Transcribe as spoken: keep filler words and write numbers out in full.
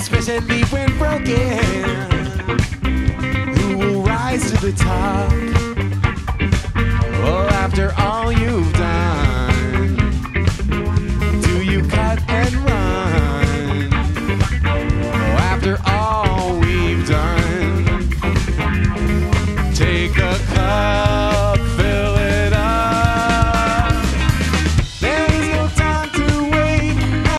especially when broken. Who will rise to the top? Oh, after all you've done, do you cut and run? Oh, after all we've done, take a cut.